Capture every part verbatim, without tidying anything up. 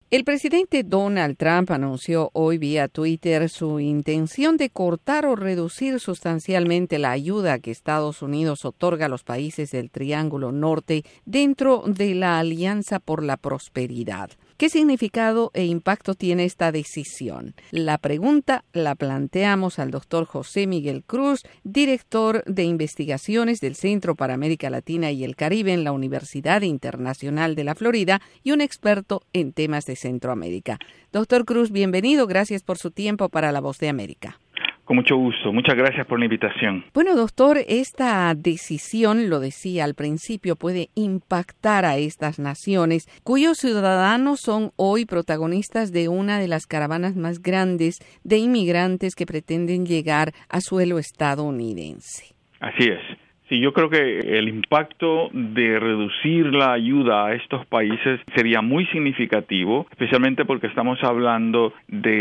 El presidente Donald Trump anunció hoy vía Twitter su intención de cortar o reducir sustancialmente la ayuda que Estados Unidos otorga a los países del Triángulo Norte dentro de la Alianza por la Prosperidad. ¿Qué significado e impacto tiene esta decisión? La pregunta la planteamos al doctor José Miguel Cruz, director de investigaciones del Centro para América Latina y el Caribe en la Universidad Internacional de la Florida y un experto en temas de Centroamérica. Doctor Cruz, bienvenido. Gracias por su tiempo para La Voz de América. Con mucho gusto. Muchas gracias por la invitación. Bueno, doctor, esta decisión, lo decía al principio, puede impactar a estas naciones, cuyos ciudadanos son hoy protagonistas de una de las caravanas más grandes de inmigrantes que pretenden llegar a suelo estadounidense. Así es. Sí, yo creo que el impacto de reducir la ayuda a estos países sería muy significativo, especialmente porque estamos hablando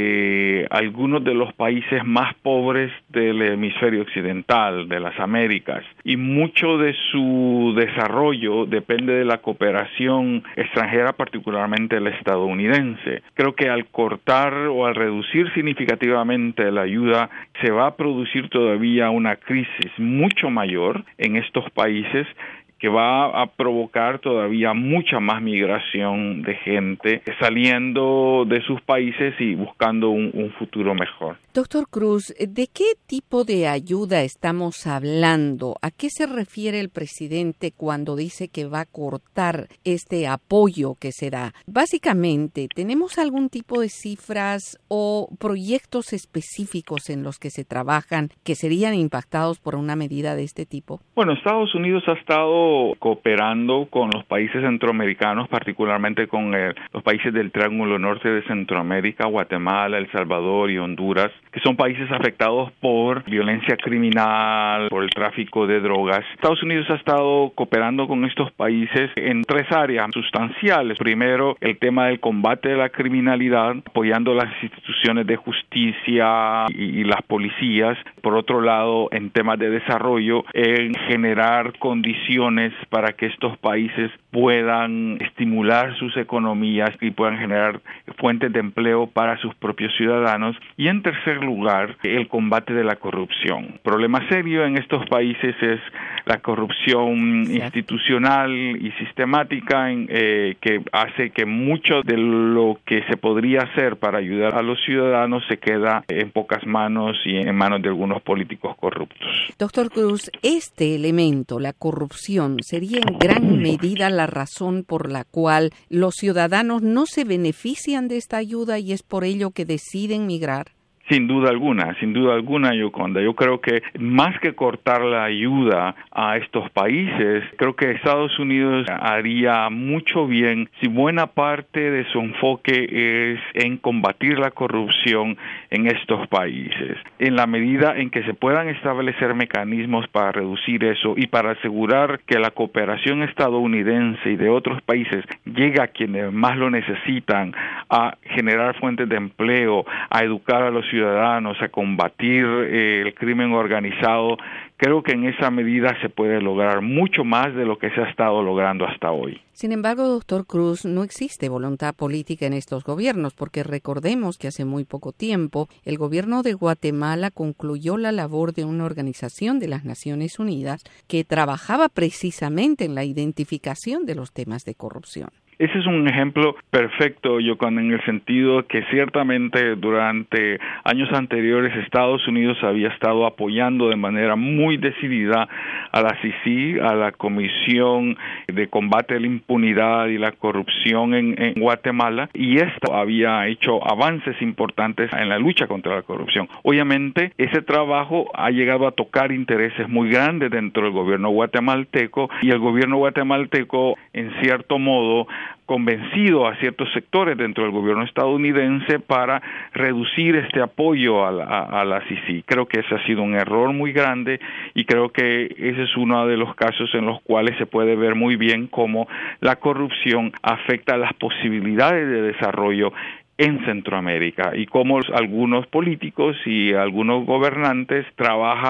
de algunos de los países más pobres del hemisferio occidental, de las Américas, y mucho de su desarrollo depende de la cooperación extranjera, particularmente la estadounidense. Creo que al cortar o al reducir significativamente la ayuda, se va a producir todavía una crisis mucho mayor en estos países que va a provocar todavía mucha más migración de gente saliendo de sus países y buscando un, un futuro mejor. Doctor Cruz, ¿de qué tipo de ayuda estamos hablando? ¿A qué se refiere el presidente cuando dice que va a cortar este apoyo que se da? Básicamente, ¿tenemos algún tipo de cifras o proyectos específicos en los que se trabajan que serían impactados por una medida de este tipo? Bueno, Estados Unidos ha estado cooperando con los países centroamericanos, particularmente con el, los países del Triángulo Norte de Centroamérica, Guatemala, El Salvador y Honduras, que son países afectados por violencia criminal, por el tráfico de drogas. Estados Unidos ha estado cooperando con estos países en tres áreas sustanciales. Primero, el tema del combate de la criminalidad, apoyando las instituciones de justicia y, y las policías. Por otro lado, en temas de desarrollo, en generar condiciones para que estos países puedan estimular sus economías y puedan generar fuentes de empleo para sus propios ciudadanos. Y en tercer lugar, el combate de la corrupción. El problema serio en estos países es la corrupción sí. institucional y sistemática en, eh, que hace que mucho de lo que se podría hacer para ayudar a los ciudadanos se queda en pocas manos y en manos de algunos políticos corruptos. Doctor Cruz, este elemento, la corrupción, ¿sería en gran medida la razón por la cual los ciudadanos no se benefician de esta ayuda y es por ello que deciden migrar? Sin duda alguna, sin duda alguna, Yoconda. Yo creo que más que cortar la ayuda a estos países, creo que Estados Unidos haría mucho bien si buena parte de su enfoque es en combatir la corrupción en estos países. En la medida en que se puedan establecer mecanismos para reducir eso y para asegurar que la cooperación estadounidense y de otros países llegue a quienes más lo necesitan, a generar fuentes de empleo, a educar a los ciudadanos, ciudadanos, a combatir eh, el crimen organizado, creo que en esa medida se puede lograr mucho más de lo que se ha estado logrando hasta hoy. Sin embargo, doctor Cruz, no existe voluntad política en estos gobiernos, porque recordemos que hace muy poco tiempo el gobierno de Guatemala concluyó la labor de una organización de las Naciones Unidas que trabajaba precisamente en la identificación de los temas de corrupción. Ese es un ejemplo perfecto, Yoconda, en el sentido que ciertamente durante años anteriores Estados Unidos había estado apoyando de manera muy decidida a la C I C I, a la Comisión de Combate a la Impunidad y la Corrupción en, en Guatemala, y esto había hecho avances importantes en la lucha contra la corrupción. Obviamente, ese trabajo ha llegado a tocar intereses muy grandes dentro del gobierno guatemalteco, y el gobierno guatemalteco, en cierto modo, convencido a ciertos sectores dentro del gobierno estadounidense para reducir este apoyo a la, a, a la C I C I. Creo que ese ha sido un error muy grande y creo que ese es uno de los casos en los cuales se puede ver muy bien cómo la corrupción afecta las posibilidades de desarrollo en Centroamérica y cómo algunos políticos y algunos gobernantes trabajan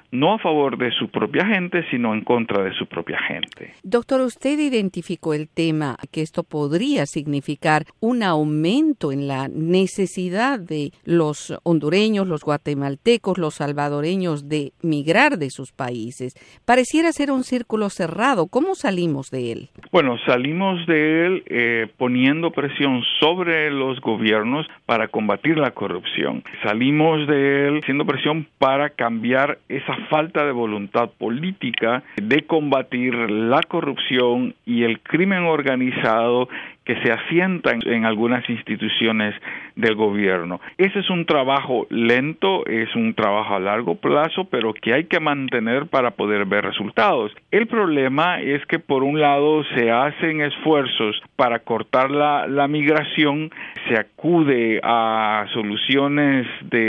no a favor de su propia gente, sino en contra de su propia gente. Doctor, usted identificó el tema que esto podría significar un aumento en la necesidad de los hondureños, los guatemaltecos, los salvadoreños de migrar de sus países. Pareciera ser un círculo cerrado. ¿Cómo salimos de él? Bueno, salimos de él eh, poniendo presión sobre los gobiernos para combatir la corrupción. Salimos de él haciendo presión para cambiar esa falta de voluntad política de combatir la corrupción y el crimen organizado que se asienta en, en algunas instituciones del gobierno. Ese es un trabajo lento, es un trabajo a largo plazo, pero que hay que mantener para poder ver resultados. El problema es que por un lado se hacen esfuerzos para cortar la, la migración, se acude a soluciones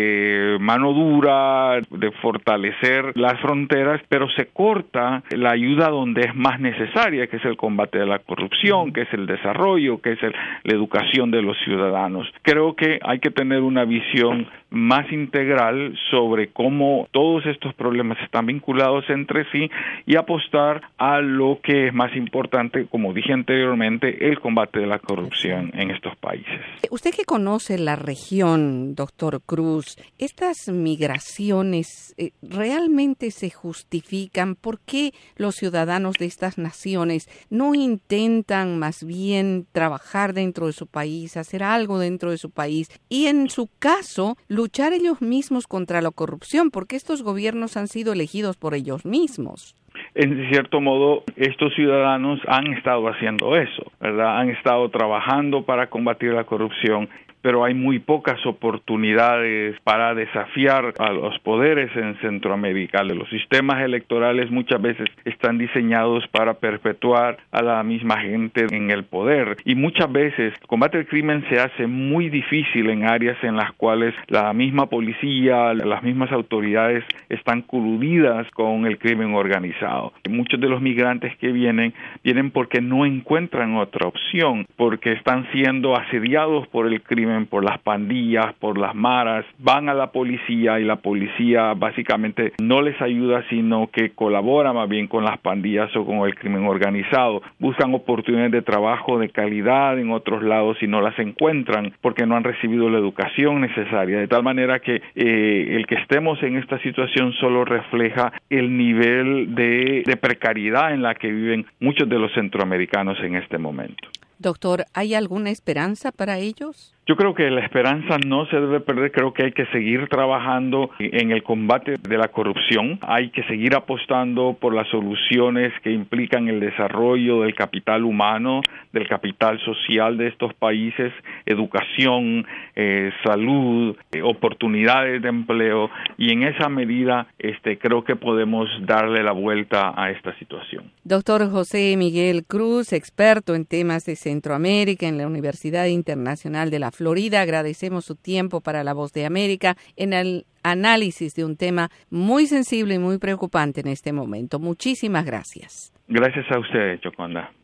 de mano dura, de fortalecer las fronteras, pero se corta la ayuda donde es más necesaria, que es el combate de la corrupción, que es el desarrollo, que es el, la educación de los ciudadanos. Creo que hay que tener una visión más integral sobre cómo todos estos problemas están vinculados entre sí y apostar a lo que es más importante, como dije anteriormente, el combate de la corrupción en estos países. Usted que conoce la región, doctor Cruz, ¿estas migraciones eh, realmente se justifican? ¿Por qué los ciudadanos de estas naciones no intentan más bien trabajar dentro de su país, hacer algo dentro de su país y en su caso luchar ellos mismos contra la corrupción, porque estos gobiernos han sido elegidos por ellos mismos? En cierto modo, estos ciudadanos han estado haciendo eso, ¿verdad? Han estado trabajando para combatir la corrupción, pero hay muy pocas oportunidades para desafiar a los poderes en Centroamérica. Los sistemas electorales muchas veces están diseñados para perpetuar a la misma gente en el poder y muchas veces el combate al crimen se hace muy difícil en áreas en las cuales la misma policía, las mismas autoridades están coludidas con el crimen organizado. Muchos de los migrantes que vienen, vienen porque no encuentran otra opción, porque están siendo asediados por el crimen, por las pandillas, por las maras, van a la policía y la policía básicamente no les ayuda, sino que colabora más bien con las pandillas o con el crimen organizado. Buscan oportunidades de trabajo de calidad en otros lados y no las encuentran porque no han recibido la educación necesaria. De tal manera que eh, el que estemos en esta situación solo refleja el nivel de, de precariedad en la que viven muchos de los centroamericanos en este momento. Doctor, ¿hay alguna esperanza para ellos? Yo creo que la esperanza no se debe perder, creo que hay que seguir trabajando en el combate de la corrupción, hay que seguir apostando por las soluciones que implican el desarrollo del capital humano, del capital social de estos países, educación, eh, salud, eh, oportunidades de empleo, y en esa medida este, creo que podemos darle la vuelta a esta situación. Doctor José Miguel Cruz, experto en temas de Centroamérica en la Universidad Internacional de la Florida, agradecemos su tiempo para La Voz de América en el análisis de un tema muy sensible y muy preocupante en este momento. Muchísimas gracias. Gracias a usted, Choconda.